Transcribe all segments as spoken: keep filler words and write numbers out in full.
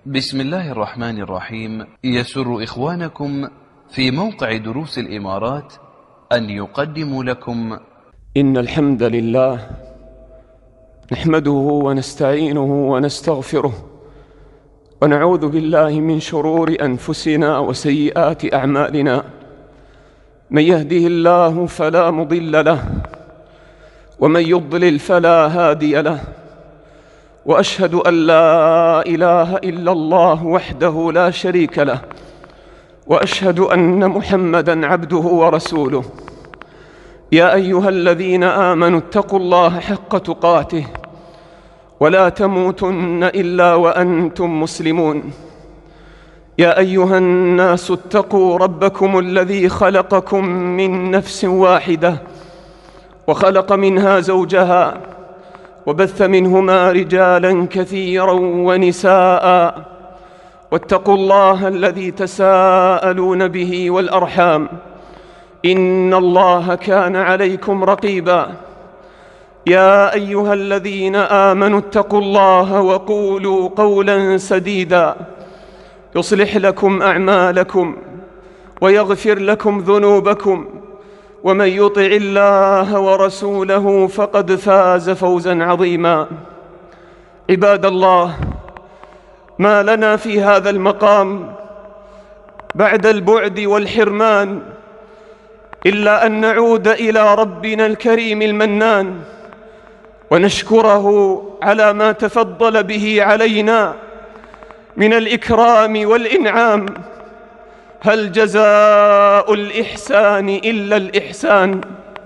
بسم الله الرحمن الرحيم. يسر إخوانكم في موقع دروس الإمارات أن يقدموا لكم إن الحمد لله نحمده ونستعينه ونستغفره ونعوذ بالله من شرور أنفسنا وسيئات أعمالنا. من يهده الله فلا مضل له ومن يضلل فلا هادي له، وأشهد أن لا إله إلا الله وحده لا شريك له، وأشهد أن محمدًا عبده ورسوله. يا أيها الذين آمنوا اتقوا الله حق تقاته ولا تموتن إلا وأنتم مسلمون. يا أيها الناس اتقوا ربكم الذي خلقكم من نفس واحدة وخلق منها زوجها وبث منهما رجالا كثيرا ونساء، واتقوا الله الذي تساءلون به والأرحام إن الله كان عليكم رقيبا. يا أيها الذين آمنوا اتقوا الله وقولوا قولا سديدا يصلح لكم أعمالكم ويغفر لكم ذنوبكم، ومن يطع الله ورسوله فقد فاز فوزا عظيما. عباد الله، ما لنا في هذا المقام بعد البعد والحرمان إلا أن نعود إلى ربنا الكريم المنان ونشكره على ما تفضل به علينا من الإكرام والإنعام. هل جزاء الإحسان إلا الإحسان؟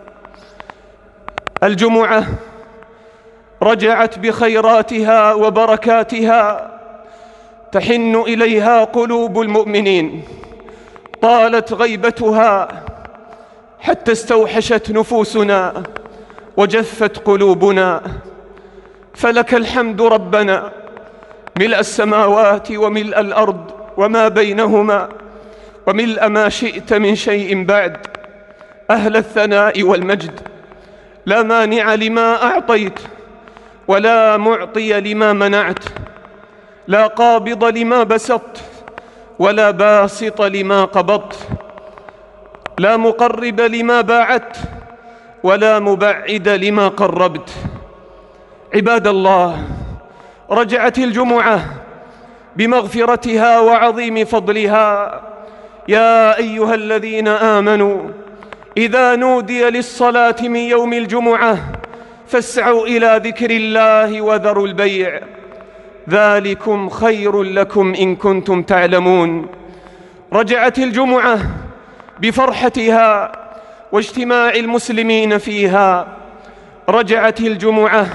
الجمعة رجعت بخيراتها وبركاتها تحن إليها قلوب المؤمنين. طالت غيبتها حتى استوحشت نفوسنا وجفت قلوبنا. فلك الحمد ربنا ملء السماوات وملء الأرض وما بينهما وملء ما شئت من شيء بعد. أهل الثناء والمجد، لا مانع لما أعطيت ولا معطي لما منعت، لا قابض لما بسطت ولا باسط لما قبضت، لا مقرب لما باعدت ولا مبعد لما قربت. عباد الله، رجعت الجمعة بمغفرتها وعظيم فضلها. يا أيها الذين آمنوا إذا نودي للصلاة من يوم الجمعة فاسعوا إلى ذكر الله وذروا البيع، ذلكم خير لكم إن كنتم تعلمون. رجعت الجمعة بفرحتها واجتماع المسلمين فيها. رجعت الجمعة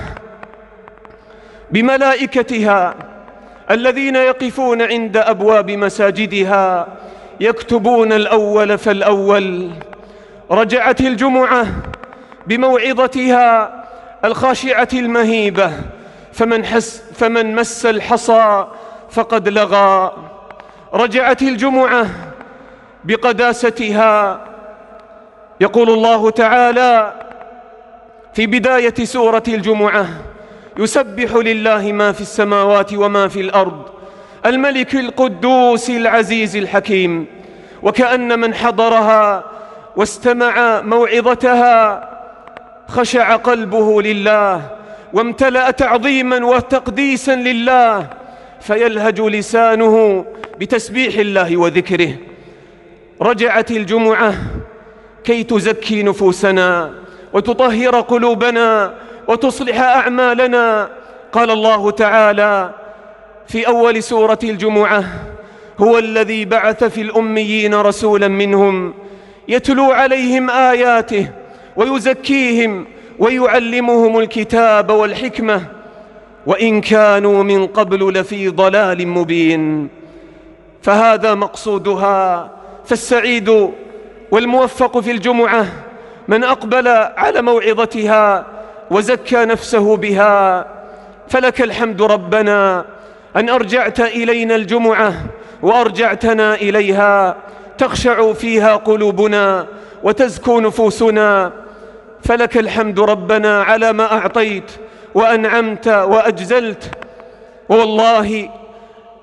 بملائكتها الذين يقفون عند أبواب مساجدها يكتبون الأول فالأول. رجعت الجمعة بموعظتها الخاشعة المهيبة، فمن, حس فمن مس الحصى فقد لغى. رجعت الجمعة بقداستها. يقول الله تعالى في بداية سورة الجمعة: يسبح لله ما في السماوات وما في الأرض الملك القدوس العزيز الحكيم. وكأن من حضرها واستمع موعظتها خشع قلبه لله وامتلأ تعظيما وتقديسا لله، فيلهج لسانه بتسبيح الله وذكره. رجعت الجمعة كي تزكي نفوسنا وتطهر قلوبنا وتصلح أعمالنا. قال الله تعالى في أول سورة الجمعة: هو الذي بعث في الأميين رسولا منهم يتلو عليهم آياته ويزكيهم ويعلمهم الكتاب والحكمة وإن كانوا من قبل لفي ضلال مبين. فهذا مقصودها. فالسعيد والموفق في الجمعة من أقبل على موعظتها وزكى نفسه بها. فلك الحمد ربنا أن أرجعت إلينا الجمعة وأرجعتنا إليها، تخشع فيها قلوبنا وتزكو نفوسنا. فلك الحمد ربنا على ما أعطيت وأنعمت وأجزلت. والله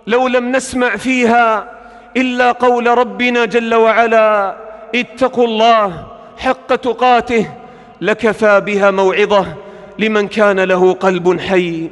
لو لم نسمع فيها إلا قول ربنا جل وعلا: اتقوا الله حق تقاته، لكفى بها موعظة لمن كان له قلب حي.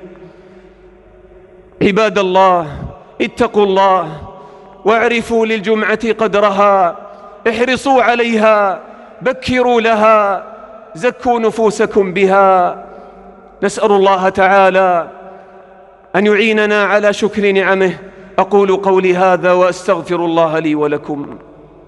عباد الله، اتقوا الله واعرفوا للجمعة قدرها، احرصوا عليها، بكروا لها، زكوا نفوسكم بها. نسأل الله تعالى أن يعيننا على شكر نعمه. أقول قولي هذا وأستغفر الله لي ولكم.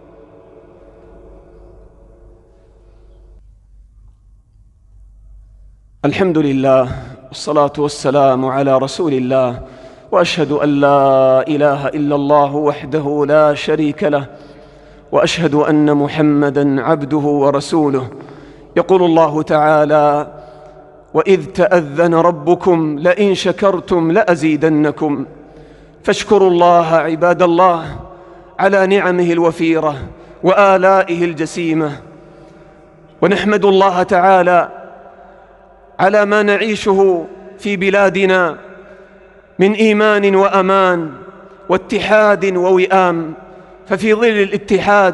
الحمد لله والصلاة والسلام على رسول الله، وأشهد أن لا إله إلا الله وحده لا شريك له، وأشهد أن محمدًا عبده ورسوله. يقول الله تعالى: وإذ تأذن ربكم لئن شكرتم لأزيدنكم. فاشكروا الله عباد الله على نعمه الوفيرة وآلائه الجسيمة، ونحمد الله تعالى على ما نعيشه في بلادنا من إيمان وأمان واتحاد ووئام. ففي ظل الاتحاد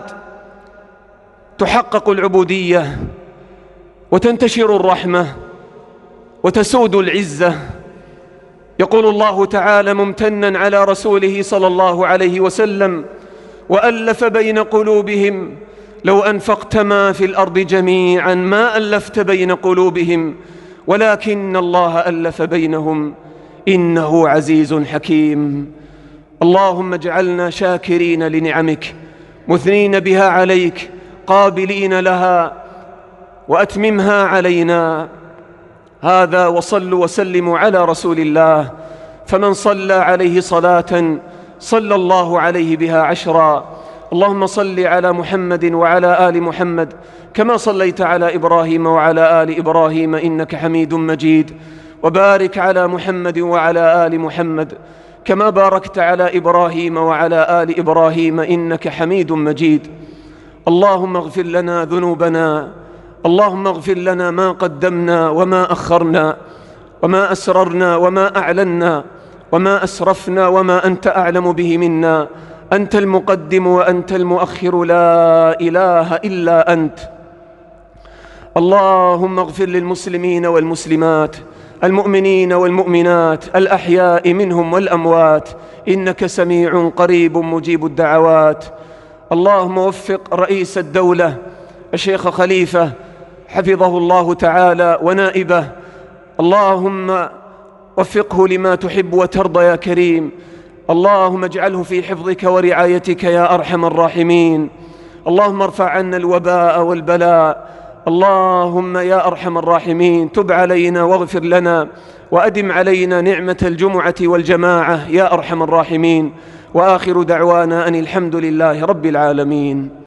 تحقق العبودية وتنتشر الرحمة وتسود العزة. يقول الله تعالى ممتنا على رسوله صلى الله عليه وسلم: وألف بين قلوبهم لو أنفقت ما في الأرض جميعا ما ألفت بين قلوبهم ولكن الله ألف بينهم إنه عزيز حكيم. اللهم اجعلنا شاكرين لنعمك، مثنين بها عليك، قابلين لها، وأتممها علينا. هذا وصلوا وسلموا على رسول الله، فمن صلى عليه صلاة صلى الله عليه بها عشرا. اللهم صل على محمد وعلى آل محمد كما صليت على إبراهيم وعلى آل إبراهيم إنك حميد مجيد، وبارك على محمد وعلى آل محمد كما باركت على إبراهيم وعلى آل إبراهيم إنك حميد مجيد. اللهم اغفر لنا ذنوبنا، اللهم اغفر لنا ما قدمنا وما أخرنا وما أسررنا وما أعلنا وما أسرفنا وما أنت أعلم به منا. أنت المقدم وأنت المؤخر، لا إله إلا أنت. اللهم اغفر للمسلمين والمسلمات، المؤمنين والمؤمنات، الأحياء منهم والأموات، إنك سميع قريب مجيب الدعوات. اللهم وفق رئيس الدولة الشيخ خليفة حفظه الله تعالى ونائبه، اللهم وفقه لما تحب وترضى يا كريم. اللهم اجعله في حفظك ورعايتك يا أرحم الراحمين. اللهم ارفع عنا الوباء والبلاء. اللهم يا أرحم الراحمين تب علينا واغفر لنا وأدم علينا نعمة الجمعة والجماعة يا أرحم الراحمين. وآخر دعوانا أن الحمد لله رب العالمين.